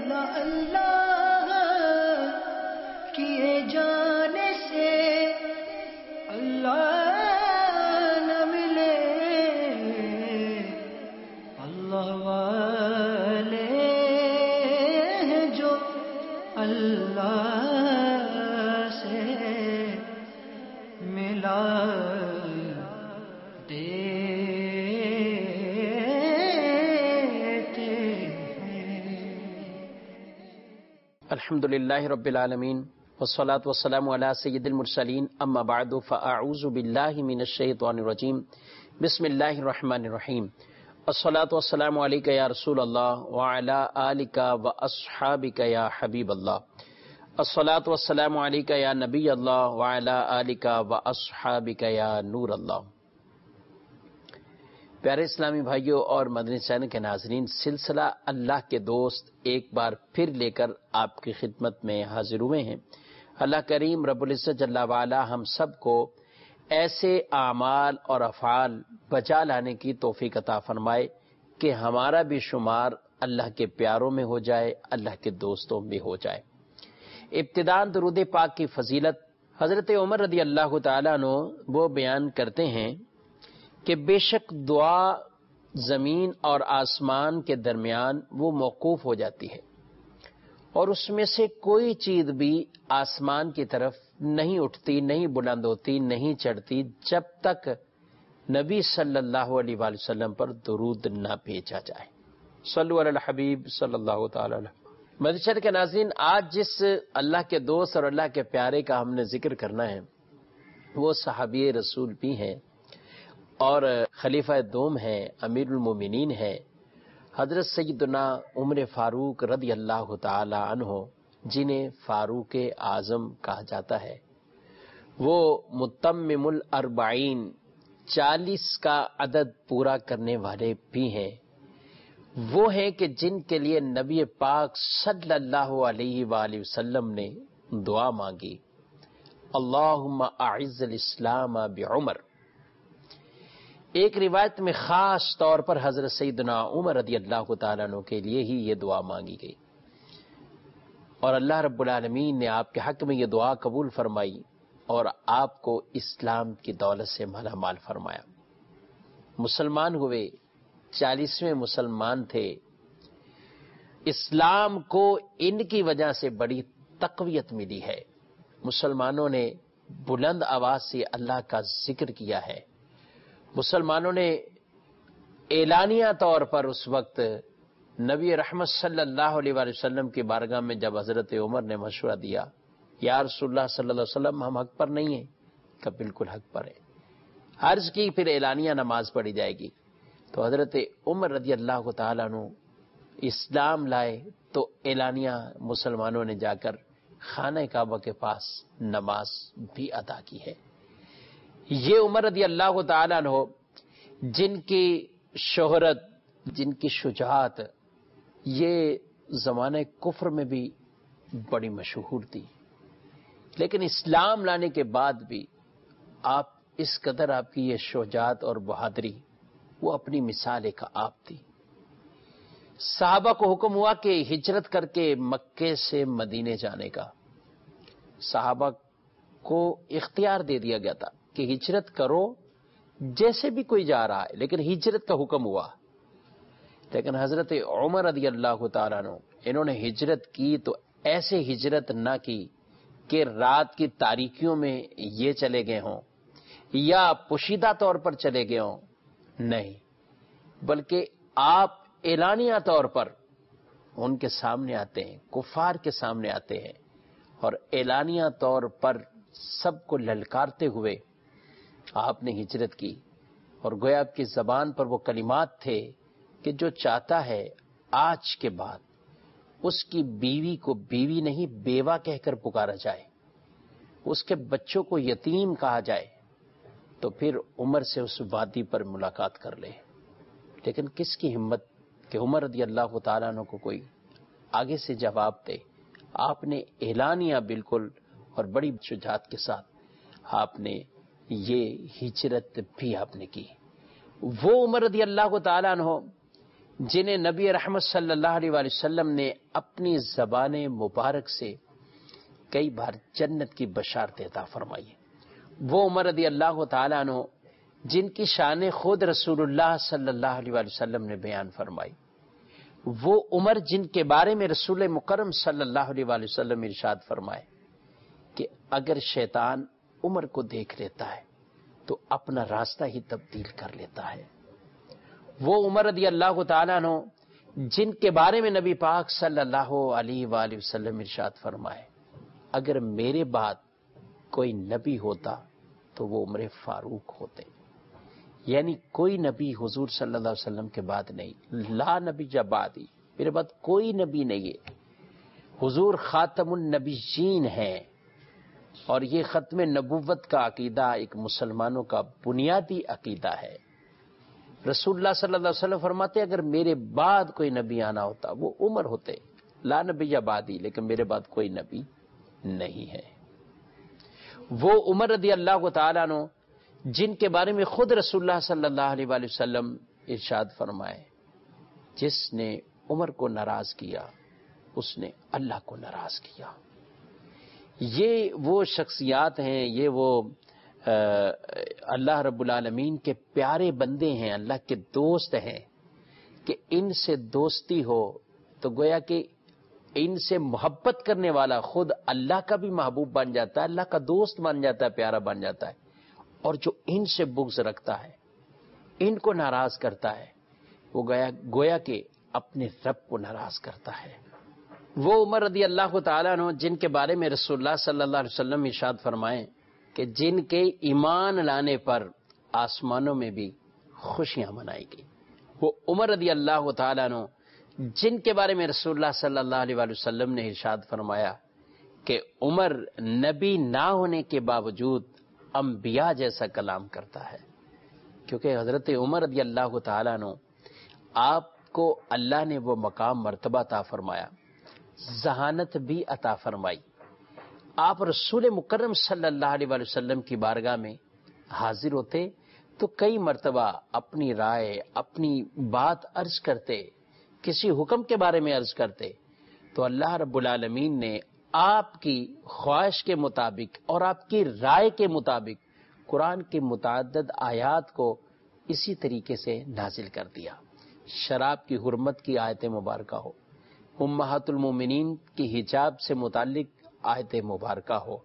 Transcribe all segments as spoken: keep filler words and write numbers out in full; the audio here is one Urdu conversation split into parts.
نہ اللہ کیے جانے سے اللہ نہ ملے، اللہ والے ہیں جو اللہ سے ملا الحمد للہ رب العالمین والصلاة والسلام علی سید المرسلین، اما بعد فاعوذ باللہ من الشیطان الرجیم، بسم اللہ الرحمن الرحیم، الصلاة والسلام علیک یا رسول اللہ وعلی آلک واصحابک یا حبیب اللہ، الصلاة والسلام علیک یا نبی اللہ وعلی آلک واصحابک یا نور اللہ۔ پیارے اسلامی بھائیوں اور مدنی چینل کے ناظرین، سلسلہ اللہ کے دوست ایک بار پھر لے کر آپ کی خدمت میں حاضر ہوئے ہیں۔ اللہ کریم رب العزت جل وعلا ہم سب کو ایسے اعمال اور افعال بجا لانے کی توفیق عطا فرمائے کہ ہمارا بھی شمار اللہ کے پیاروں میں ہو جائے، اللہ کے دوستوں میں ہو جائے۔ ابتداءً درود پاک کی فضیلت حضرت عمر رضی اللہ تعالیٰ عنہ وہ بیان کرتے ہیں کہ بے شک دعا زمین اور آسمان کے درمیان وہ موقوف ہو جاتی ہے، اور اس میں سے کوئی چیز بھی آسمان کی طرف نہیں اٹھتی، نہیں بلند ہوتی، نہیں چڑھتی، جب تک نبی صلی اللہ علیہ وآلہ وسلم پر درود نہ بھیجا جائے۔ صلو علی الحبیب صلی اللہ تعالی علیہ۔ مدنی کے ناظرین، آج جس اللہ کے دوست اور اللہ کے پیارے کا ہم نے ذکر کرنا ہے وہ صحابی رسول بھی ہیں اور خلیفہ دوم ہے، امیر المومنین ہے، حضرت سیدنا عمر فاروق رضی اللہ تعالی عنہ، جنہیں فاروق اعظم کہا جاتا ہے۔ وہ متمم الاربعین، چالیس کا عدد پورا کرنے والے بھی ہیں۔ وہ ہیں کہ جن کے لیے نبی پاک صلی اللہ علیہ وآلہ وسلم نے دعا مانگی، اللہم اعز الاسلام بعمر۔ ایک روایت میں خاص طور پر حضرت سیدنا عمر رضی اللہ تعالیٰ عنہ کے لیے ہی یہ دعا مانگی گئی، اور اللہ رب العالمین نے آپ کے حق میں یہ دعا قبول فرمائی اور آپ کو اسلام کی دولت سے مالا مال فرمایا۔ مسلمان ہوئے، چالیسویں مسلمان تھے۔ اسلام کو ان کی وجہ سے بڑی تقویت ملی ہے۔ مسلمانوں نے بلند آواز سے اللہ کا ذکر کیا ہے۔ مسلمانوں نے اعلانیہ طور پر اس وقت نبی رحمت صلی اللہ علیہ وآلہ وسلم کی بارگاہ میں جب حضرت عمر نے مشورہ دیا، یا رسول اللہ صلی اللہ علیہ وسلم ہم حق پر نہیں ہیں، کہ بالکل حق پر ہے۔ عرض کی پھر اعلانیہ نماز پڑھی جائے گی، تو حضرت عمر رضی اللہ تعالیٰ عنہ اسلام لائے، تو اعلانیہ مسلمانوں نے جا کر خانہ کعبہ کے پاس نماز بھی ادا کی ہے۔ یہ عمر رضی اللہ تعالیٰ عنہ جن کی شہرت، جن کی شجاعت یہ زمانہ کفر میں بھی بڑی مشہور تھی، لیکن اسلام لانے کے بعد بھی آپ اس قدر آپ کی یہ شجاعت اور بہادری وہ اپنی مثال ایک آپ تھی۔ صحابہ کو حکم ہوا کہ ہجرت کر کے مکے سے مدینے جانے کا، صحابہ کو اختیار دے دیا گیا تھا کہ ہجرت کرو، جیسے بھی کوئی جا رہا ہے، لیکن ہجرت کا حکم ہوا۔ لیکن حضرت عمر رضی اللہ تعالیٰ عنہ انہوں نے ہجرت کی تو ایسے ہجرت نہ کی کہ رات کی تاریکیوں میں یہ چلے گئے ہوں یا پوشیدہ طور پر چلے گئے ہوں، نہیں، بلکہ آپ اعلانیہ طور پر ان کے سامنے آتے ہیں، کفار کے سامنے آتے ہیں، اور اعلانیہ طور پر سب کو للکارتے ہوئے آپ نے ہجرت کی۔ اور گویا آپ کی زبان پر وہ کلمات تھے کہ جو چاہتا ہے آج کے بعد اس کی بیوی کو بیوی نہیں بیوہ کہہ کر پکارا جائے، اس کے بچوں کو یتیم کہا جائے، تو پھر عمر سے اس وادی پر ملاقات کر لے۔ لیکن کس کی ہمت کہ عمر رضی اللہ تعالیٰ عنہ کو کوئی آگے سے جواب دے۔ آپ نے اعلانیہ بالکل اور بڑی شجاعت کے ساتھ آپ نے یہ ہجرت بھی آپ نے کی۔ وہ عمر رضی اللہ تعالیٰ عنہ جنہیں نبی رحمت صلی اللہ علیہ وآلہ وسلم نے اپنی زبان مبارک سے کئی بار جنت کی بشارت عطا فرمائی ہے، وہ عمر رضی اللہ تعالیٰ عنہ جن کی شان خود رسول اللہ صلی اللہ علیہ وآلہ وسلم نے بیان فرمائی، وہ عمر جن کے بارے میں رسول مکرم صلی اللہ علیہ وآلہ وسلم ارشاد فرمائے کہ اگر شیطان عمر کو دیکھ لیتا ہے تو اپنا راستہ ہی تبدیل کر لیتا ہے۔ وہ عمر رضی اللہ تعالیٰ عنہ جن کے بارے میں نبی پاک صلی اللہ علیہ وآلہ وسلم ارشاد فرمائے اگر میرے بعد کوئی نبی ہوتا تو وہ عمر فاروق ہوتے، یعنی کوئی نبی حضور صلی اللہ علیہ وسلم کے بعد نہیں، لا نبی جب بعدی، میرے بعد کوئی نبی نہیں ہے، حضور خاتم النبیین ہیں، اور یہ ختم نبوت کا عقیدہ ایک مسلمانوں کا بنیادی عقیدہ ہے۔ رسول اللہ صلی اللہ علیہ وسلم فرماتے اگر میرے بعد کوئی نبی آنا ہوتا وہ عمر ہوتے، لا نبی یا بعدی، لیکن میرے بعد کوئی نبی نہیں ہے۔ وہ عمر رضی اللہ تعالیٰ عنہ جن کے بارے میں خود رسول اللہ صلی اللہ علیہ وآلہ وسلم ارشاد فرمائے جس نے عمر کو ناراض کیا اس نے اللہ کو ناراض کیا۔ یہ وہ شخصیات ہیں، یہ وہ اللہ رب العالمین کے پیارے بندے ہیں، اللہ کے دوست ہیں کہ ان سے دوستی ہو تو گویا کہ ان سے محبت کرنے والا خود اللہ کا بھی محبوب بن جاتا ہے، اللہ کا دوست بن جاتا ہے، پیارا بن جاتا ہے، اور جو ان سے بغض رکھتا ہے، ان کو ناراض کرتا ہے، وہ گویا گویا کہ اپنے رب کو ناراض کرتا ہے۔ وہ عمر رضی اللہ تعالیٰ عنہ جن کے بارے میں رسول اللہ صلی اللہ علیہ وسلم ارشاد فرمائیں کہ جن کے ایمان لانے پر آسمانوں میں بھی خوشیاں منائی گئی، وہ عمر رضی اللہ تعالیٰ عنہ جن کے بارے میں رسول اللہ صلی اللہ علیہ وآلہ وسلم نے ارشاد فرمایا کہ عمر نبی نہ ہونے کے باوجود انبیاء جیسا کلام کرتا ہے، کیونکہ حضرت عمر رضی اللہ تعالیٰ عنہ آپ کو اللہ نے وہ مقام مرتبہ عطا فرمایا، ذہانت بھی عطا فرمائی۔ آپ رسول مکرم صلی اللہ علیہ وآلہ وسلم کی بارگاہ میں حاضر ہوتے تو کئی مرتبہ اپنی رائے، اپنی بات عرض کرتے، کسی حکم کے بارے میں عرض کرتے تو اللہ رب العالمین نے آپ کی خواہش کے مطابق اور آپ کی رائے کے مطابق قرآن کے متعدد آیات کو اسی طریقے سے نازل کر دیا۔ شراب کی حرمت کی آیت مبارکہ ہو، امہات المومنین کی حجاب سے متعلق آیت مبارکہ ہو،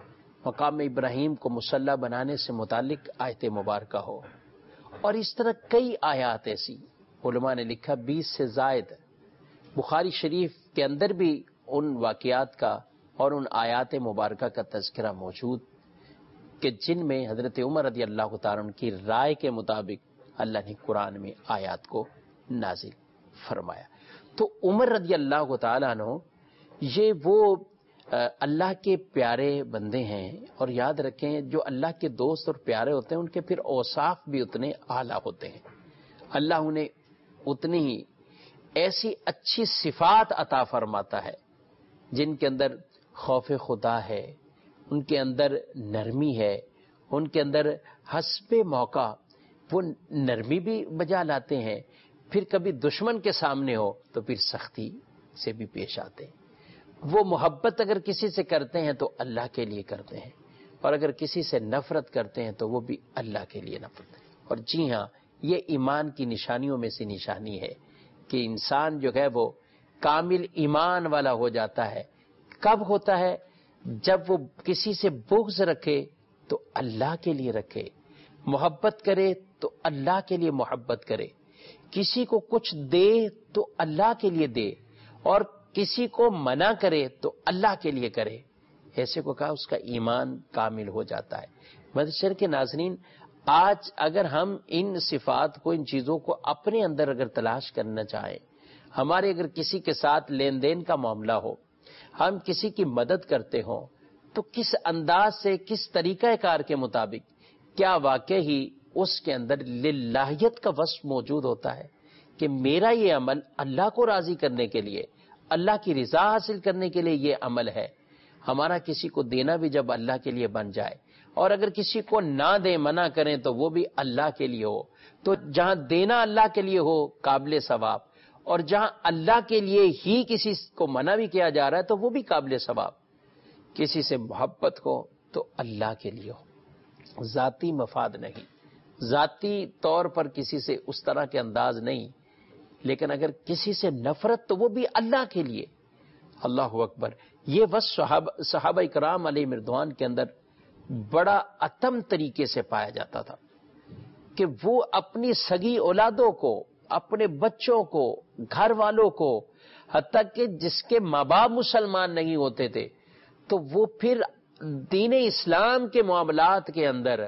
مقام ابراہیم کو مصلی بنانے سے متعلق آیت مبارکہ ہو، اور اس طرح کئی آیات ایسی علماء نے لکھا بیس سے زائد بخاری شریف کے اندر بھی ان واقعات کا اور ان آیات مبارکہ کا تذکرہ موجود کہ جن میں حضرت عمر رضی اللہ تعالیٰ عنہ کی رائے کے مطابق اللہ نے قرآن میں آیات کو نازل فرمایا۔ تو عمر رضی اللہ تعالیٰ عنہ یہ وہ اللہ کے پیارے بندے ہیں، اور یاد رکھیں جو اللہ کے دوست اور پیارے ہوتے ہیں ان کے پھر اوصاف بھی اتنے اعلیٰ ہوتے ہیں، اللہ انہیں اتنی ہی ایسی اچھی صفات عطا فرماتا ہے جن کے اندر خوف خدا ہے، ان کے اندر نرمی ہے، ان کے اندر حسب موقع وہ نرمی بھی بجا لاتے ہیں، پھر کبھی دشمن کے سامنے ہو تو پھر سختی سے بھی پیش آتے ہیں۔ وہ محبت اگر کسی سے کرتے ہیں تو اللہ کے لیے کرتے ہیں، اور اگر کسی سے نفرت کرتے ہیں تو وہ بھی اللہ کے لیے نفرت ہے۔ اور جی ہاں، یہ ایمان کی نشانیوں میں سے نشانی ہے کہ انسان جو ہے وہ کامل ایمان والا ہو جاتا ہے۔ کب ہوتا ہے؟ جب وہ کسی سے بغض رکھے تو اللہ کے لیے رکھے، محبت کرے تو اللہ کے لیے محبت کرے، کسی کو کچھ دے تو اللہ کے لیے دے، اور کسی کو منع کرے تو اللہ کے لیے کرے۔ ایسے کو کہا اس کا ایمان کامل ہو جاتا ہے۔ مدثر کے ناظرین، آج اگر ہم ان صفات کو، ان چیزوں کو اپنے اندر اگر تلاش کرنا چاہیں، ہمارے اگر کسی کے ساتھ لین دین کا معاملہ ہو، ہم کسی کی مدد کرتے ہوں، تو کس انداز سے، کس طریقہ کار کے مطابق، کیا واقع ہی اس کے اندر للہیت کا وصف موجود ہوتا ہے کہ میرا یہ عمل اللہ کو راضی کرنے کے لیے، اللہ کی رضا حاصل کرنے کے لیے یہ عمل ہے۔ ہمارا کسی کو دینا بھی جب اللہ کے لیے بن جائے اور اگر کسی کو نہ دیں، منع کریں تو وہ بھی اللہ کے لیے ہو. تو جہاں دینا اللہ کے لیے ہو قابل ثواب، اور جہاں اللہ کے لیے ہی کسی کو منع بھی کیا جا رہا ہے تو وہ بھی قابل ثواب. کسی سے محبت ہو تو اللہ کے لیے ہو، ذاتی مفاد نہیں، ذاتی طور پر کسی سے اس طرح کے انداز نہیں، لیکن اگر کسی سے نفرت تو وہ بھی اللہ کے لیے. اللہ اکبر. یہ بس صحابہ صحابہ کرام علیہ مردوان کے اندر بڑا اتم طریقے سے پایا جاتا تھا کہ وہ اپنی سگی اولادوں کو، اپنے بچوں کو، گھر والوں کو، حتیٰ کہ جس کے ماں باپ مسلمان نہیں ہوتے تھے، تو وہ پھر دین اسلام کے معاملات کے اندر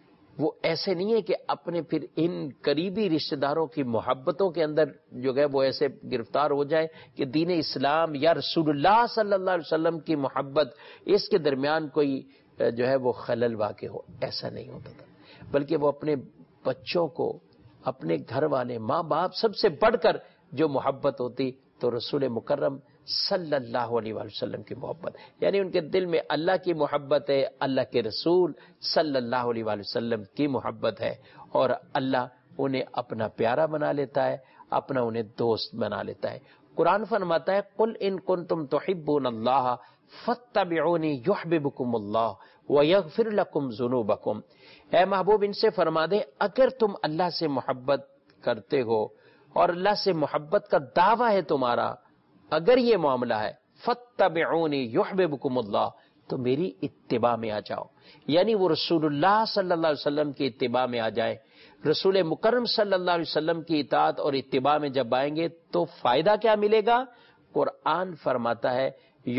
وہ ایسے نہیں ہے کہ اپنے پھر ان قریبی رشتہ داروں کی محبتوں کے اندر جو ہے وہ ایسے گرفتار ہو جائے کہ دین اسلام یا رسول اللہ صلی اللہ علیہ وسلم کی محبت اس کے درمیان کوئی جو ہے وہ خلل واقع ہو. ایسا نہیں ہوتا تھا، بلکہ وہ اپنے بچوں کو، اپنے گھر والے، ماں باپ، سب سے بڑھ کر جو محبت ہوتی تو رسول مکرم صلی اللہ علیہ وآلہ وسلم کی محبت، یعنی ان کے دل میں اللہ کی محبت ہے، اللہ کے رسول صلی اللہ علیہ وآلہ وسلم کی محبت ہے، اور اللہ انہیں اپنا پیارا بنا لیتا ہے، اپنا انہیں دوست بنا لیتا ہے. قرآن فرماتا ہے قل ان کنتم تحبون اللہ فاتبعونی یحببکم اللہ ویغفر لکم ذنوبکم. اے محبوب ان سے فرما دے اگر تم اللہ سے محبت کرتے ہو اور اللہ سے محبت کا دعویٰ ہے تمہارا، اگر یہ معاملہ ہے فاتبعونی یحببکم اللہ، تو میری اتباع میں آ جاؤ. یعنی وہ رسول اللہ صلی اللہ علیہ وسلم کی اتباع میں آ جائے. رسول مکرم صلی اللہ علیہ وسلم کی اطاعت اور اتباع میں جب آئیں گے تو فائدہ کیا ملے گا؟ قرآن فرماتا ہے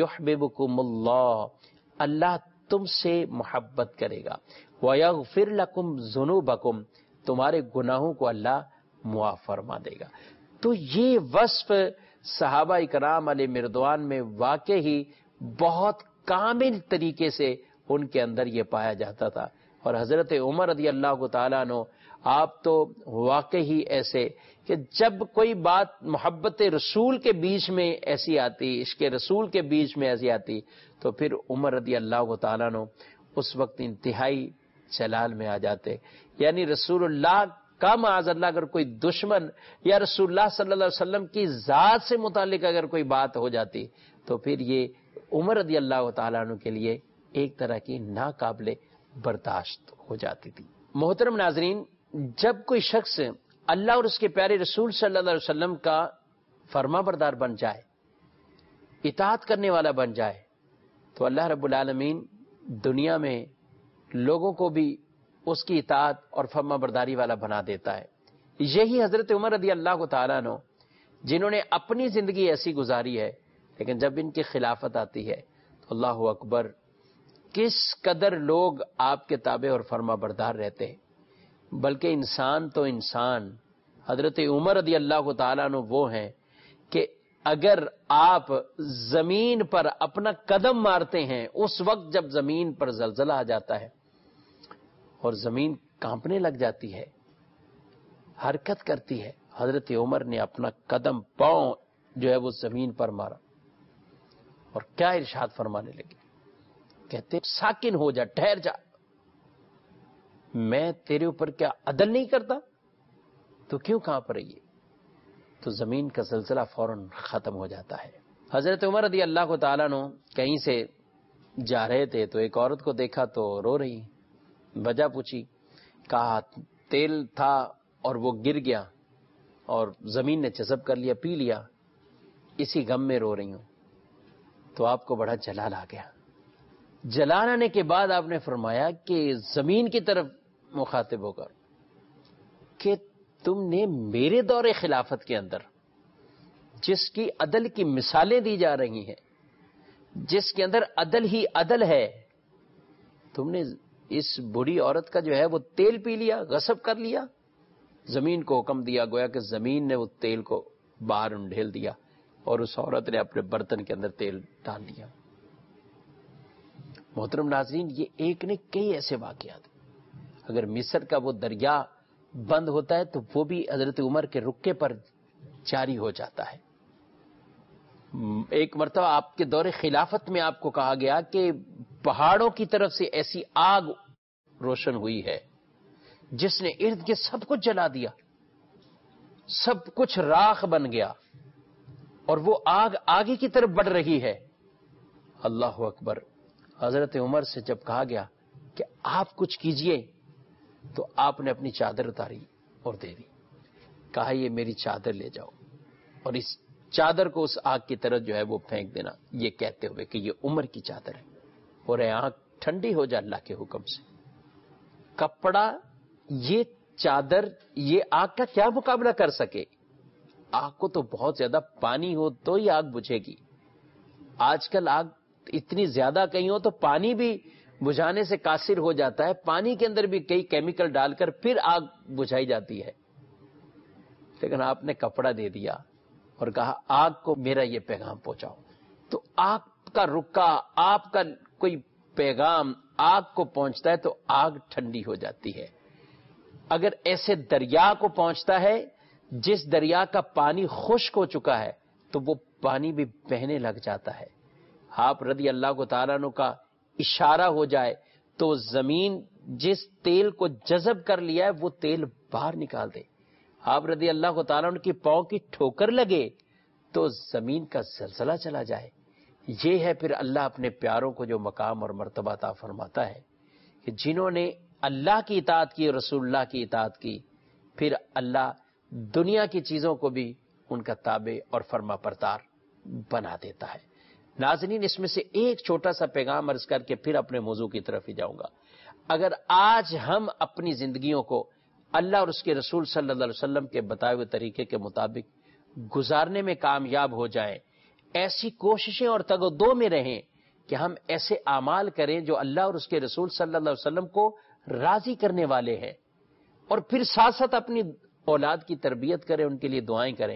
یحببکم اللہ، اللہ تم سے محبت کرے گا، ویغفر لکم ذنوبکم، تمہارے گناہوں کو اللہ معاف فرما دے گا. تو یہ وصف صحابہ کرام علیہ مردوان میں واقع ہی بہت کامل طریقے سے ان کے اندر یہ پایا جاتا تھا. اور حضرت عمر رضی اللہ تعالیٰ عنہ آپ تو واقعی ایسے کہ جب کوئی بات محبت رسول کے بیچ میں ایسی آتی، عشق رسول کے بیچ میں ایسی آتی، تو پھر عمر رضی اللہ تعالیٰ عنہ اس وقت انتہائی جلال میں آ جاتے. یعنی رسول اللہ کا معاذ اللہ اگر کوئی دشمن یا رسول اللہ صلی اللہ علیہ وسلم کی ذات سے متعلق اگر کوئی بات ہو جاتی تو پھر یہ عمر رضی اللہ تعالیٰ عنہ کے لیے ایک طرح کی ناقابل برداشت ہو جاتی تھی. محترم ناظرین، جب کوئی شخص اللہ اور اس کے پیارے رسول صلی اللہ علیہ وسلم کا فرما بردار بن جائے، اطاعت کرنے والا بن جائے، تو اللہ رب العالمین دنیا میں لوگوں کو بھی اس کی اطاعت اور فرما برداری والا بنا دیتا ہے. یہی حضرت عمر رضی اللہ تعالیٰ عنہ جنہوں نے اپنی زندگی ایسی گزاری ہے، لیکن جب ان کی خلافت آتی ہے تو اللہ اکبر کس قدر لوگ آپ کے تابع اور فرما بردار رہتے ہیں. بلکہ انسان تو انسان، حضرت عمر رضی اللہ تعالیٰ عنہ وہ ہیں کہ اگر آپ زمین پر اپنا قدم مارتے ہیں اس وقت جب زمین پر زلزلہ آ جاتا ہے اور زمین کانپنے لگ جاتی ہے، حرکت کرتی ہے، حضرت عمر نے اپنا قدم پاؤں جو ہے وہ زمین پر مارا اور کیا ارشاد فرمانے لگے، کہتے ساکن ہو جا، ٹھہر جا، میں تیرے اوپر کیا عدل نہیں کرتا، تو کیوں کانپ رہی ہے؟ تو زمین کا زلزلہ فوراً ختم ہو جاتا ہے. حضرت عمر رضی اللہ تعالیٰ عنہ کہیں سے جا رہے تھے تو ایک عورت کو دیکھا تو رو رہی، وجہ پوچھی، کہا تیل تھا اور وہ گر گیا اور زمین نے جذب کر لیا، پی لیا، اسی غم میں رو رہی ہوں. تو آپ کو بڑا جلال آ گیا. جلال آنے کے بعد آپ نے فرمایا کہ زمین کی طرف مخاطب ہو کر کہ تم نے میرے دور خلافت کے اندر جس کی عدل کی مثالیں دی جا رہی ہیں، جس کے اندر عدل ہی عدل ہے، تم نے اس بوڑھی عورت کا جو ہے وہ تیل پی لیا، غصب کر لیا. زمین کو حکم دیا، گویا کہ زمین نے وہ تیل کو باہر انڈھیل دیا اور اس عورت نے اپنے برتن کے اندر تیل ڈال دیا. محترم ناظرین، یہ ایک نے کئی ایسے واقعات. اگر مصر کا وہ دریا بند ہوتا ہے تو وہ بھی حضرت عمر کے رکے پر جاری ہو جاتا ہے. ایک مرتبہ آپ کے دور خلافت میں آپ کو کہا گیا کہ پہاڑوں کی طرف سے ایسی آگ روشن ہوئی ہے، جس نے ارد گرد سب کچھ جلا دیا، سب کچھ راکھ بن گیا، اور وہ آگ آگے کی طرف بڑھ رہی ہے۔ اللہ اکبر۔ حضرت عمر سے جب کہا گیا کہ آپ کچھ کیجئے تو آپ نے اپنی چادر اتاری اور دے دی، کہا یہ میری چادر لے جاؤ اور اس چادر کو اس آگ کی طرف جو ہے وہ پھینک دینا، یہ کہتے ہوئے کہ یہ عمر کی چادر ہے، اور اے آگ ٹھنڈی ہو جا اللہ کے حکم سے۔ کپڑا، یہ چادر، یہ آگ کا کیا مقابلہ کر سکے؟ آگ کو تو بہت زیادہ پانی ہو تو ہی آگ بجھے گی۔ آج کل آگ اتنی زیادہ کہیں ہو تو پانی بھی بجھانے سے قاصر ہو جاتا ہے، پانی کے اندر بھی کئی کیمیکل ڈال کر پھر آگ بجھائی جاتی ہے، لیکن آپ نے کپڑا دے دیا اور کہا آگ کو میرا یہ پیغام پہنچاؤ۔ تو آگ کا رکا، آپ کا کوئی پیغام آگ کو پہنچتا ہے تو آگ ٹھنڈی ہو جاتی ہے۔ اگر ایسے دریا کو پہنچتا ہے جس دریا کا پانی خشک ہو چکا ہے تو وہ پانی بھی بہنے لگ جاتا ہے۔ آپ رضی اللہ تعالیٰ عنہ کا اشارہ ہو جائے تو زمین جس تیل کو جذب کر لیا ہے وہ تیل باہر نکال دے۔ آپ رضی اللہ تعالیٰ عنہ کی پاؤں کی ٹھوکر لگے تو زمین کا زلزلہ چلا جائے۔ یہ ہے پھر اللہ اپنے پیاروں کو جو مقام اور مرتبہ عطا فرماتا ہے کہ جنہوں نے اللہ کی اطاعت کی، رسول اللہ کی اطاعت کی، پھر اللہ دنیا کی چیزوں کو بھی ان کا تابع اور فرما بردار بنا دیتا ہے۔ ناظرین، اس میں سے ایک چھوٹا سا پیغام عرض کر کے پھر اپنے موضوع کی طرف ہی جاؤں گا۔ اگر آج ہم اپنی زندگیوں کو اللہ اور اس کے رسول صلی اللہ علیہ وسلم کے بتائے ہوئے طریقے کے مطابق گزارنے میں کامیاب ہو جائیں، ایسی کوششیں اور تگ و دو میں رہیں کہ ہم ایسے اعمال کریں جو اللہ اور اس کے رسول صلی اللہ علیہ وسلم کو راضی کرنے والے ہیں، اور پھر ساتھ ساتھ اپنی اولاد کی تربیت کریں، ان کے لیے دعائیں کریں،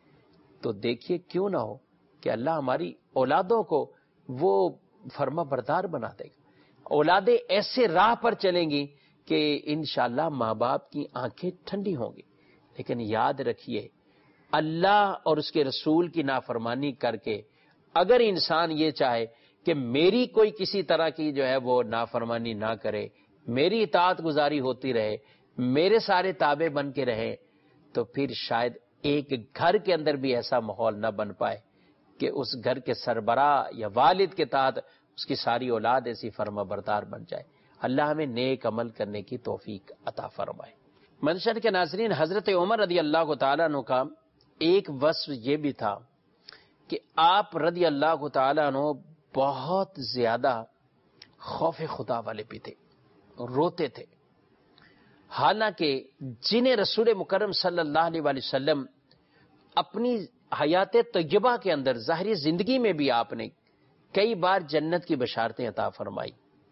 تو دیکھیے کیوں نہ ہو کہ اللہ ہماری اولادوں کو وہ فرما بردار بنا دے گا۔ اولادیں ایسے راہ پر چلیں گی کہ انشاءاللہ ماں باپ کی آنکھیں ٹھنڈی ہوں گی۔ لیکن یاد رکھیے، اللہ اور اس کے رسول کی نافرمانی کر کے اگر انسان یہ چاہے کہ میری کوئی کسی طرح کی جو ہے وہ نافرمانی نہ کرے، میری اطاعت گزاری ہوتی رہے، میرے سارے تابع بن کے رہے، تو پھر شاید ایک گھر کے اندر بھی ایسا ماحول نہ بن پائے کہ اس گھر کے سربراہ یا والد کے تحت اس کی ساری اولاد ایسی فرما بردار بن جائے۔ اللہ ہمیں نیک عمل کرنے کی توفیق عطا فرمائے۔ منشر کے ناظرین، حضرت عمر رضی اللہ تعالیٰ عنہ کا ایک وصف یہ بھی تھا کہ آپ رضی اللہ تعالیٰ عنہ بہت زیادہ خوف خدا والے بھی تھے، روتے تھے۔ حالانکہ جنہیں رسول مکرم صلی اللہ علیہ وآلہ وسلم اپنی حیات طیبہ کے اندر ظاہری زندگی میں بھی آپ نے کئی بار جنت کی بشارتیں عطا فرمائی،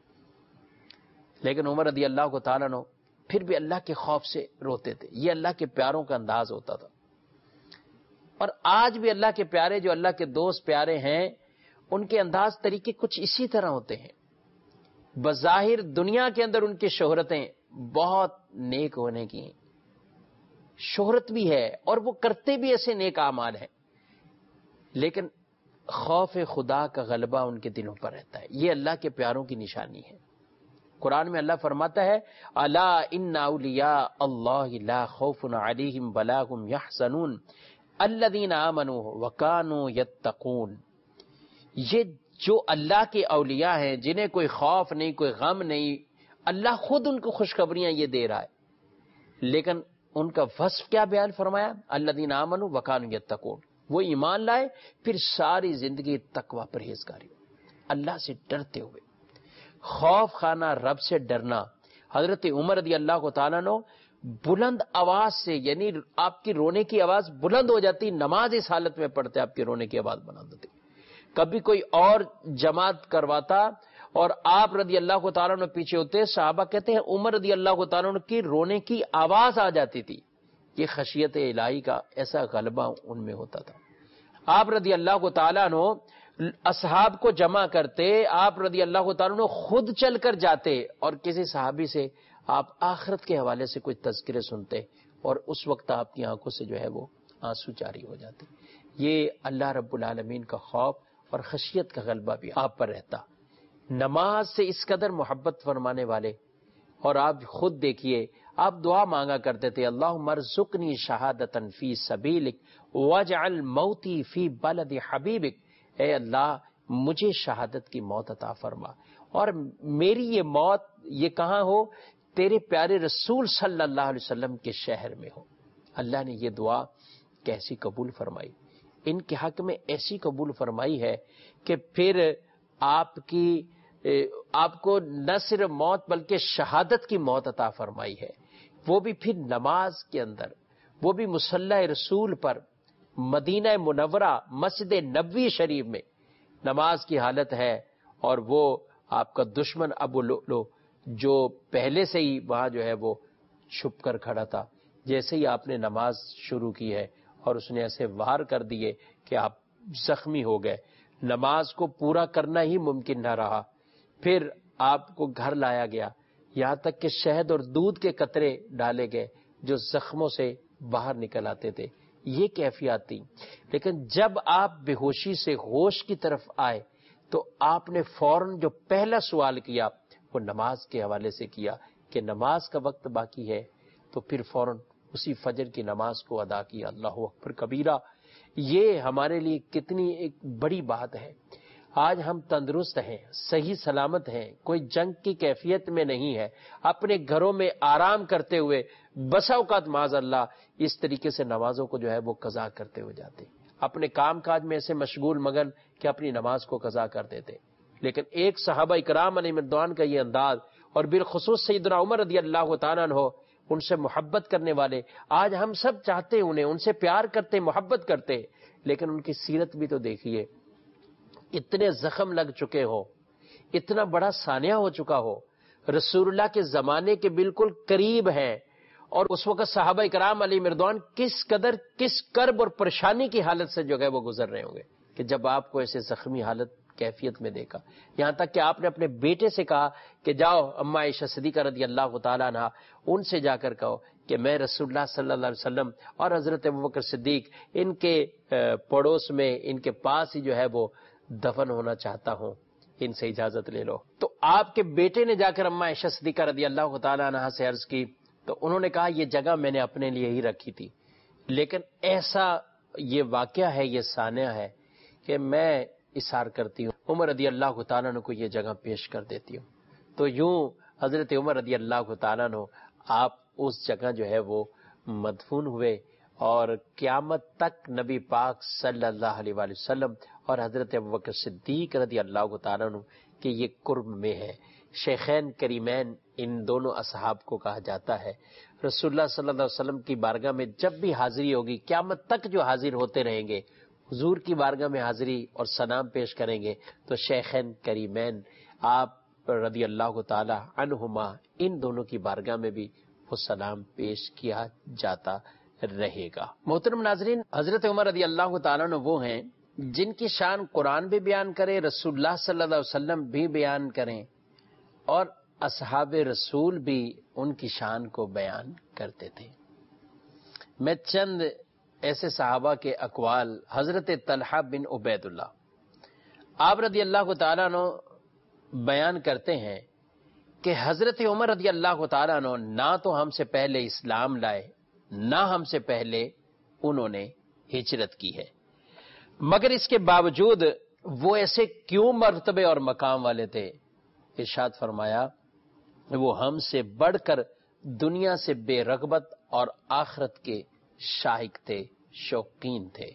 لیکن عمر رضی اللہ تعالیٰ عنہ پھر بھی اللہ کے خوف سے روتے تھے۔ یہ اللہ کے پیاروں کا انداز ہوتا تھا، اور آج بھی اللہ کے پیارے جو اللہ کے دوست پیارے ہیں ان کے انداز طریقے کچھ اسی طرح ہوتے ہیں۔ بظاہر دنیا کے اندر ان کی شہرتیں بہت نیک ہونے کی شہرت بھی ہے اور وہ کرتے بھی ایسے نیک اعمال ہیں، لیکن خوف خدا کا غلبہ ان کے دلوں پر رہتا ہے۔ یہ اللہ کے پیاروں کی نشانی ہے۔ قرآن میں اللہ فرماتا ہے الا ان اولیاء اللہ لا خوف علیہم ولا هم یحزنون الذین آمنوا وکانوا یتقون۔ یہ جو اللہ کے اولیاء ہیں جنہیں کوئی خوف نہیں، کوئی غم نہیں، اللہ خود ان کو خوشخبریاں یہ دے رہا ہے، لیکن ان کا وصف کیا بیان فرمایا؟ الذین آمنوا وکانوا یتقون، وہ ایمان لائے پھر ساری زندگی تقوی پرہیزگاری، اللہ سے ڈرتے ہوئے۔ خوف خانہ رب سے ڈرنا۔ حضرت عمر رضی اللہ تعالیٰ عنہ بلند آواز سے، یعنی آپ کی رونے کی آواز بلند ہو جاتی، نماز اس حالت میں پڑھتے آپ کی رونے کی آواز بنا دیتی۔ کبھی کوئی اور جماعت کرواتا اور آپ رضی اللہ تعالیٰ عنہ پیچھے ہوتے، صحابہ کہتے ہیں عمر رضی اللہ تعالیٰ عنہ کی رونے کی آواز آ جاتی تھی۔ یہ خشیت الہی کا ایسا غلبہ ان میں ہوتا تھا۔ آپ رضی اللہ تعالیٰ عنہ اصحاب کو جمع کرتے، آپ رضی اللہ تعالیٰ عنہ خود چل کر جاتے اور کسی صحابی سے آپ آخرت کے حوالے سے کوئی تذکرے سنتے، اور اس وقت آپ کی آنکھوں سے جو ہے وہ آنسو جاری ہو جاتے۔ یہ اللہ رب العالمین کا خوف اور خشیت کا غلبہ بھی آپ پر رہتا۔ نماز سے اس قدر محبت فرمانے والے اور آپ خود دیکھیے آپ دعا مانگا کرتے تھے اللہم ارزقنی شہادتا فی سبیلک واجعل موتی فی بلد حبیبک، اے اللہ مجھے شہادت کی موت عطا فرما اور میری یہ موت یہ کہاں ہو؟ تیرے پیارے رسول صلی اللہ علیہ وسلم کے شہر میں ہو۔ اللہ نے یہ دعا کیسی قبول فرمائی، ان کے حق میں ایسی قبول فرمائی ہے کہ پھر آپ کی آپ کو نہ صرف موت بلکہ شہادت کی موت عطا فرمائی ہے، وہ بھی پھر نماز کے اندر، وہ بھی مصلی رسول پر، مدینہ منورہ مسجد نبوی شریف میں نماز کی حالت ہے، اور وہ آپ کا دشمن ابو لؤلؤ جو پہلے سے ہی وہاں جو ہے وہ چھپ کر کھڑا تھا، جیسے ہی آپ نے نماز شروع کی ہے اور اس نے ایسے وار کر دیے کہ آپ زخمی ہو گئے، نماز کو پورا کرنا ہی ممکن نہ رہا۔ پھر آپ کو گھر لایا گیا، یہاں تک کہ شہد اور دودھ کے قطرے ڈالے گئے جو زخموں سے باہر نکل آتے تھے، یہ کیفیات تھی۔ لیکن جب آپ بے ہوشی سے ہوش کی طرف آئے تو آپ نے فوراً جو پہلا سوال کیا وہ نماز کے حوالے سے کیا کہ نماز کا وقت باقی ہے، تو پھر فوراً اسی فجر کی نماز کو ادا کیا۔ اللہ اکبر کبیرہ، یہ ہمارے لیے کتنی ایک بڑی بات ہے۔ آج ہم تندرست ہیں، صحیح سلامت ہیں، کوئی جنگ کی کیفیت میں نہیں ہے، اپنے گھروں میں آرام کرتے ہوئے بسا اوقات معاذ اللہ اس طریقے سے نمازوں کو جو ہے وہ قضا کرتے ہوئے جاتے، اپنے کام کاج میں ایسے مشغول مگن کہ اپنی نماز کو قضا کر دیتے۔ لیکن ایک صحابہ اکرام علیہ رضوان کا یہ انداز، اور بالخصوص سیدنا عمر رضی اللہ تعالیٰ عنہ، ان سے محبت کرنے والے، آج ہم سب چاہتے انہیں، ان سے پیار کرتے، محبت کرتے، لیکن ان کی سیرت بھی تو دیکھیے، اتنے زخم لگ چکے ہو، اتنا بڑا سانحہ ہو چکا ہو، رسول اللہ کے زمانے کے بالکل قریب ہیں، اور اس وقت صحابہ اکرام علیہ رضوان کس قدر کس کرب اور پریشانی کی حالت سے جو ہے وہ گزر رہے ہوں گے کہ جب آپ کو ایسے زخمی حالت کیفیت میں دیکھا۔ یہاں تک کہ آپ نے اپنے بیٹے سے کہا کہ جاؤ اما عائشہ صدیقہ رضی اللہ تعالیٰ عنہ، ان سے جا کر کہو کہ میں رسول اللہ صلی اللہ علیہ وسلم اور حضرت ابوبکر صدیق ان کے پڑوس میں، ان کے پاس ہی جو ہے وہ دفن ہونا چاہتا ہوں، ان سے اجازت لے لو۔ تو آپ کے بیٹے نے جا کر اما عائشہ صدیقہ رضی اللہ تعالیٰ عنہ سے عرض کی، تو انہوں نے کہا یہ جگہ میں نے اپنے لیے ہی رکھی تھی، لیکن ایسا یہ واقعہ ہے، یہ سانحہ ہے کہ میں اصرار کرتی ہوں عمر رضی اللہ تعالیٰ عنہ کو یہ جگہ پیش کر دیتی ہوں۔ تو یوں حضرت عمر رضی اللہ تعالیٰ عنہ آپ اس جگہ جو ہے وہ مدفون ہوئے، اور قیامت تک نبی پاک صلی اللہ علیہ وآلہ وسلم اور حضرت ابوبکر صدیق رضی اللہ تعالیٰ عنہ کہ یہ قرب میں ہے۔ شیخین کریمین ان دونوں اصحاب کو کہا جاتا ہے۔ رسول اللہ صلی اللہ علیہ وسلم کی بارگاہ میں جب بھی حاضری ہوگی، قیامت تک جو حاضر ہوتے رہیں گے، حضور کی بارگاہ میں حاضری اور سلام پیش کریں گے، تو شیخین کریمین آپ رضی اللہ تعالی عنہما ان دونوں کی بارگاہ میں بھی وہ سلام پیش کیا جاتا رہے گا۔ محترم ناظرین، حضرت عمر رضی اللہ تعالیٰ عنہ وہ ہیں جن کی شان قرآن بھی بیان کرے، رسول اللہ صلی اللہ علیہ وسلم بھی بیان کریں، اور اصحاب رسول بھی ان کی شان کو بیان کرتے تھے۔ میں چند ایسے صحابہ کے اقوال، حضرت طلحہ بن عبید اللہ، آپ رضی اللہ تعالیٰ عنہ بیان کرتے ہیں کہ حضرت عمر رضی اللہ تعالیٰ عنہ نہ تو ہم سے پہلے اسلام لائے، نہ ہم سے پہلے انہوں نے ہجرت کی ہے، مگر اس کے باوجود وہ ایسے کیوں مرتبے اور مقام والے تھے؟ ارشاد فرمایا وہ ہم سے بڑھ کر دنیا سے بے رغبت اور آخرت کے شائق تھے، شوقین تھے۔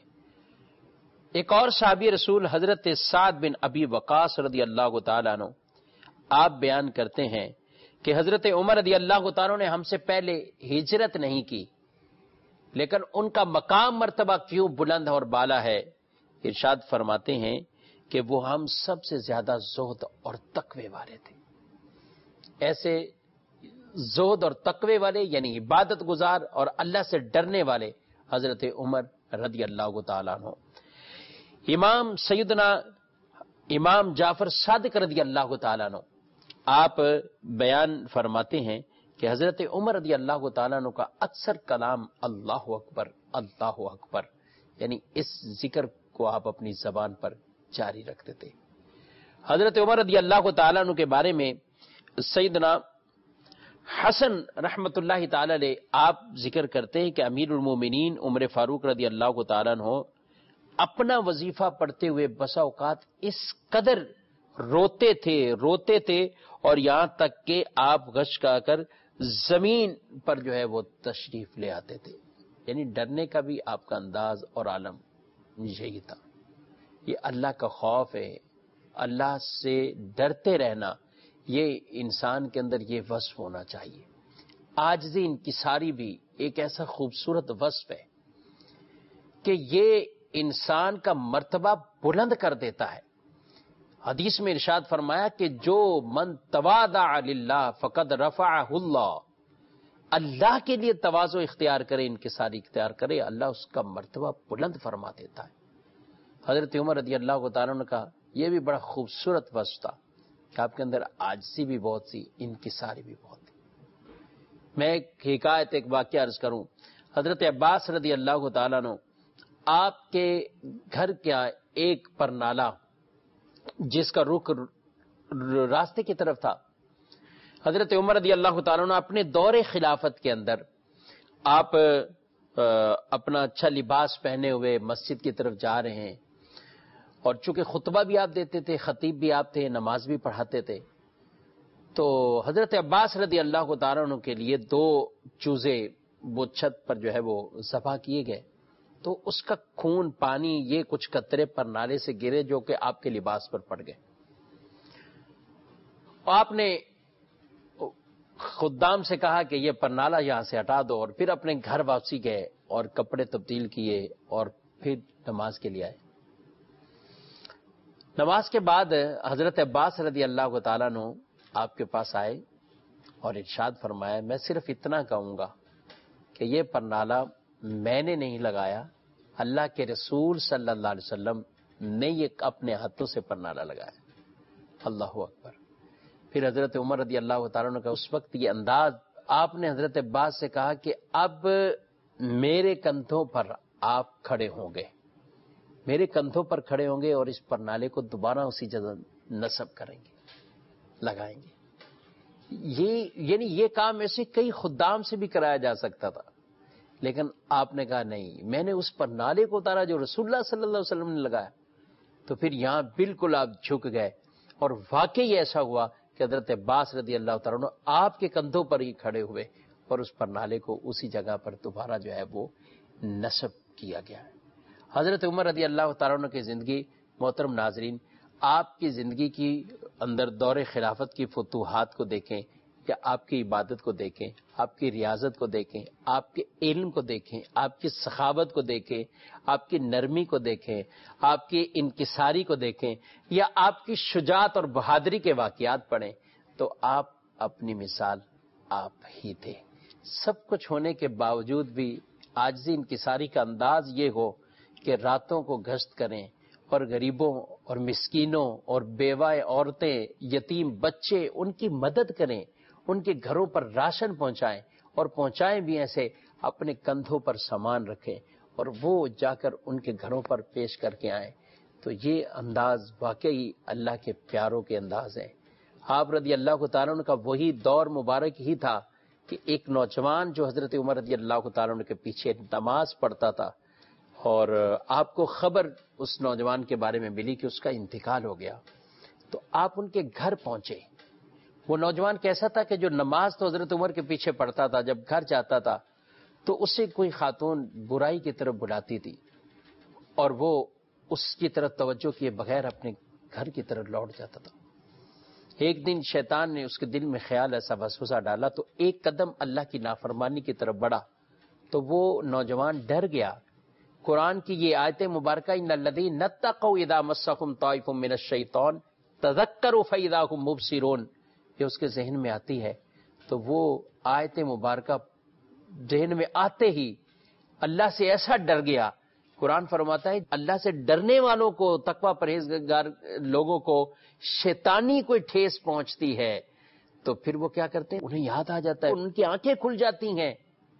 ایک اور صحابی رسول حضرت سعد بن ابی وقاص رضی اللہ تعالیٰ عنہ آپ بیان کرتے ہیں کہ حضرت عمر رضی اللہ تعالیٰ نے ہم سے پہلے ہجرت نہیں کی، لیکن ان کا مقام مرتبہ کیوں بلند اور بالا ہے؟ ارشاد فرماتے ہیں کہ وہ ہم سب سے زیادہ زہد اور تقوی والے تھے۔ ایسے زہد اور تقوی والے یعنی عبادت گزار اور اللہ سے ڈرنے والے حضرت عمر رضی اللہ تعالیٰ عنہ۔ امام سیدنا امام جعفر صادق رضی اللہ تعالیٰ عنہ آپ بیان فرماتے ہیں کہ حضرت عمر رضی اللہ تعالیٰ عنہ کا اکثر کلام اللہ اکبر اللہ اکبر، یعنی اس ذکر کو آپ اپنی زبان پر جاری رکھتے تھے۔ حضرت عمر رضی اللہ تعالیٰ عنہ کے بارے میں سیدنا حسن رحمت اللہ تعالی علیہ آپ ذکر کرتے ہیں کہ امیر المومنین عمر فاروق رضی اللہ تعالیٰ عنہ اپنا وظیفہ پڑھتے ہوئے بسا اوقات اس قدر روتے تھے روتے تھے اور یہاں تک کہ آپ غش کا کر زمین پر جو ہے وہ تشریف لے آتے تھے. یعنی ڈرنے کا بھی آپ کا انداز اور عالم یہی تھا. یہ اللہ کا خوف ہے, اللہ سے ڈرتے رہنا, یہ انسان کے اندر یہ وصف ہونا چاہیے. عاجزی انکساری بھی ایک ایسا خوبصورت وصف ہے کہ یہ انسان کا مرتبہ بلند کر دیتا ہے. حدیث میں ارشاد فرمایا کہ جو من تواضع للہ فقد رفعہ اللہ, اللہ کے لیے تواضع اختیار کرے, انکساری اختیار کرے, اللہ اس کا مرتبہ بلند فرما دیتا ہے. حضرت عمر رضی اللہ تعالیٰ عنہ کا یہ بھی بڑا خوبصورت وصف تھا کہ آپ کے اندر عاجزی بھی بہت سی, انکساری بھی بہت تھی. میں ایک حکایت ایک واقعہ عرض کروں. حضرت عباس رضی اللہ تعالیٰ عنہ آپ کے گھر کا ایک پرنالہ جس کا رخ راستے کی طرف تھا, حضرت عمر رضی اللہ تعالیٰ عنہ اپنے دور خلافت کے اندر آپ اپنا اچھا لباس پہنے ہوئے مسجد کی طرف جا رہے ہیں, اور چونکہ خطبہ بھی آپ دیتے تھے, خطیب بھی آپ تھے, نماز بھی پڑھاتے تھے, تو حضرت عباس رضی اللہ تعالیٰ عنہ کے لیے دو چوزے وہ چھت پر جو ہے وہ ذبح کیے گئے. تو اس کا خون پانی یہ کچھ قطرے پر نالے سے گرے جو کہ آپ کے لباس پر پڑ گئے. آپ نے خدام سے کہا کہ یہ پرنالہ یہاں سے ہٹا دو, اور پھر اپنے گھر واپسی گئے اور کپڑے تبدیل کیے اور پھر نماز کے لیے آئے. نماز کے بعد حضرت عباس رضی اللہ تعالیٰ عنہ آپ کے پاس آئے اور ارشاد فرمایا, میں صرف اتنا کہوں گا کہ یہ پرنالہ میں نے نہیں لگایا, اللہ کے رسول صلی اللہ علیہ وسلم نے یہ اپنے ہاتھوں سے پرنالہ لگایا. اللہ اکبر. پھر حضرت عمر رضی اللہ تعالیٰ عنہ کا اس وقت یہ انداز, آپ نے حضرت عباس سے کہا کہ اب میرے کندھوں پر آپ کھڑے ہوں گے, میرے کندھوں پر کھڑے ہوں گے اور اس پرنالے کو دوبارہ اسی جگہ نصب کریں گے, لگائیں گے. یہ یعنی یہ کام ایسے کئی خدام سے بھی کرایا جا سکتا تھا, لیکن آپ نے کہا نہیں, میں نے اس پرنالے کو اتارا جو رسول اللہ صلی اللہ علیہ وسلم نے لگایا. تو پھر یہاں بالکل آپ جھک گئے, اور واقعی ایسا ہوا کہ حضرت عباس رضی اللہ تعالیٰ عنہ آپ کے کندھوں پر ہی کھڑے ہوئے اور اس پرنالے کو اسی جگہ پر دوبارہ جو ہے وہ نصب کیا گیا ہے. حضرت عمر رضی اللہ تعالیٰ عنہ کی زندگی, محترم ناظرین, آپ کی زندگی کی اندر دور خلافت کی فتوحات کو دیکھیں یا آپ کی عبادت کو دیکھیں, آپ کی ریاضت کو دیکھیں, آپ کے علم کو دیکھیں, آپ کی سخاوت کو دیکھیں, آپ کی نرمی کو دیکھیں, آپ کی انکساری کو دیکھیں, یا آپ کی شجاعت اور بہادری کے واقعات پڑھیں, تو آپ اپنی مثال آپ ہی تھے. سب کچھ ہونے کے باوجود بھی عاجزی انکساری کا انداز یہ ہو کہ راتوں کو گشت کریں اور غریبوں اور مسکینوں اور بیوہ عورتیں, یتیم بچے, ان کی مدد کریں, ان کے گھروں پر راشن پہنچائیں, اور پہنچائیں بھی ایسے اپنے کندھوں پر سامان رکھیں اور وہ جا کر ان کے گھروں پر پیش کر کے آئیں. تو یہ انداز واقعی اللہ کے پیاروں کے انداز ہیں. آپ رضی اللہ تعالیٰ عنہ کا وہی دور مبارک ہی تھا کہ ایک نوجوان جو حضرت عمر رضی اللہ تعالیٰ عنہ کے پیچھے نماز پڑھتا تھا, اور آپ کو خبر اس نوجوان کے بارے میں ملی کہ اس کا انتقال ہو گیا, تو آپ ان کے گھر پہنچے. وہ نوجوان کیسا تھا کہ جو نماز تو حضرت عمر کے پیچھے پڑھتا تھا, جب گھر جاتا تھا تو اسے کوئی خاتون برائی کی طرف بلاتی تھی اور وہ اس کی طرف توجہ کیے بغیر اپنے گھر کی طرف لوٹ جاتا تھا. ایک دن شیطان نے اس کے دل میں خیال ایسا وسوسہ ڈالا, تو ایک قدم اللہ کی نافرمانی کی طرف بڑھا, تو وہ نوجوان ڈر گیا. قرآن کی یہ آیت مبارکہ ان الذین اتقوا اذا مسهم طائف من الشیطان تذکروا فاذا هم مبصرون, یہ اس کے ذہن میں آتی ہے. تو وہ آیت مبارکہ ذہن میں آتے ہی اللہ سے ایسا ڈر گیا. قرآن فرماتا ہے اللہ سے ڈرنے والوں کو, تقوی پرہیزگار لوگوں کو شیطانی کوئی ٹھیس پہنچتی ہے تو پھر وہ کیا کرتے ہیں, انہیں یاد آ جاتا ہے, ان کی آنکھیں کھل جاتی ہیں,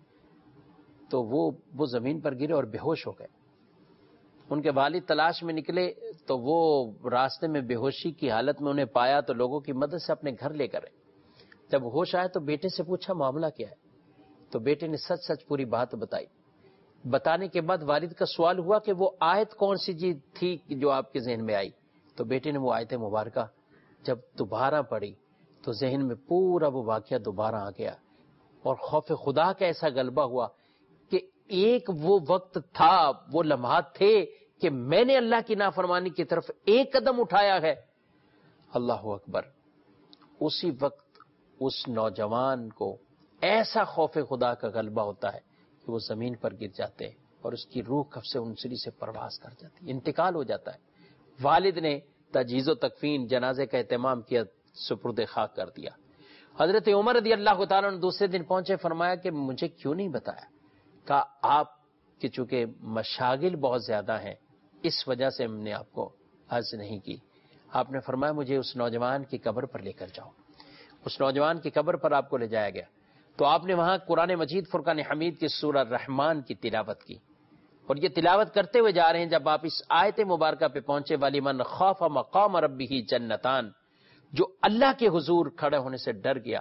تو وہ وہ زمین پر گرے اور بے ہوش ہو گئے. ان کے والد تلاش میں نکلے تو وہ راستے میں بے ہوشی کی حالت میں انہیں پایا, تو لوگوں کی مدد سے اپنے گھر لے کر آئے. جب ہوش آیا تو بیٹے سے پوچھا معاملہ کیا ہے، تو بیٹے نے سچ سچ پوری بات بتائی۔ بتانے کے بعد والد کا سوال ہوا کہ وہ آیت کون سی جی تھی جو آپ کے ذہن میں آئی، تو بیٹے نے وہ آیت مبارکہ جب دوبارہ پڑھی تو ذہن میں پورا وہ واقعہ دوبارہ آ گیا، اور خوف خدا کا ایسا غلبہ ہوا کہ ایک وہ وقت تھا، وہ لمحات تھے کہ میں نے اللہ کی نافرمانی کی طرف ایک قدم اٹھایا ہے۔ اللہ اکبر! اسی وقت اس نوجوان کو ایسا خوف خدا کا غلبہ ہوتا ہے کہ وہ زمین پر گر جاتے ہیں اور اس کی روح کف سے انسری سے پرواز کر جاتی ہے، انتقال ہو جاتا ہے۔ والد نے تجہیز و تکفین، جنازے کا اہتمام کیا، سپرد خاک کر دیا۔ حضرت عمر رضی اللہ تعالیٰ عنہ دوسرے دن پہنچے، فرمایا کہ مجھے کیوں نہیں بتایا؟ کہا آپ کہ چونکہ مشاغل بہت زیادہ ہیں اس وجہ سے ہم نے آپ کو عرض نہیں کی۔ آپ نے فرمایا مجھے اس نوجوان کی قبر پر لے کر جاؤ۔ اس نوجوان کی قبر پر آپ کو لے جایا گیا تو آپ نے وہاں قرآن مجید فرقان حمید کی سورہ رحمان کی تلاوت کی، اور یہ تلاوت کرتے ہوئے جا رہے ہیں جب آپ اس آیت مبارکہ پہ پہنچے، وَلِمَنْ خَافَ مَقَامَ رَبِّهِ جَنَّتَانِ، جو اللہ کے حضور کھڑے ہونے سے ڈر گیا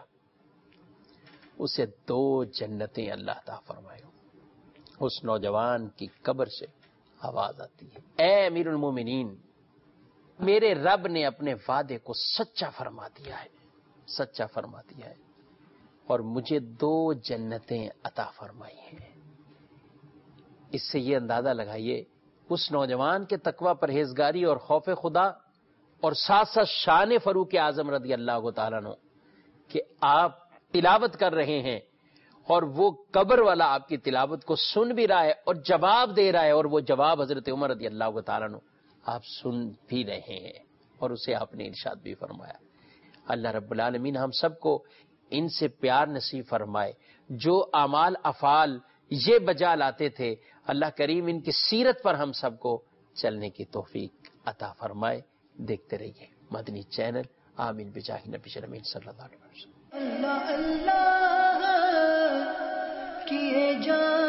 اسے دو جنتیں اللہ عطا فرمائے۔ اس نوجوان کی قبر سے آواز آتی ہے، اے امیر المومنین، میرے رب نے اپنے وعدے کو سچا فرما دیا ہے، سچا فرما دیا ہے، اور مجھے دو جنتیں عطا فرمائی ہیں۔ اس سے یہ اندازہ لگائیے اس نوجوان کے تقوی، پرہیزگاری اور خوف خدا، اور ساتھ ساتھ شان فاروق اعظم رضی اللہ تعالیٰ عنہ کہ آپ تلاوت کر رہے ہیں اور وہ قبر والا آپ کی تلاوت کو سن بھی رہا ہے اور جواب دے رہا ہے، اور وہ جواب حضرت عمر رضی اللہ تعالیٰ عنہ آپ سن بھی رہے ہیں، اور اسے آپ نے ارشاد بھی فرمایا۔ اللہ رب العالمین ہم سب کو ان سے پیار نصیب فرمائے جو اعمال افعال یہ بجا لاتے تھے، اللہ کریم ان کی سیرت پر ہم سب کو چلنے کی توفیق عطا فرمائے۔ دیکھتے رہیے مدنی چینل۔ آمین بجاہ نبی امین صلی اللہ علیہ وسلم۔ اللہ اللہ کیے جا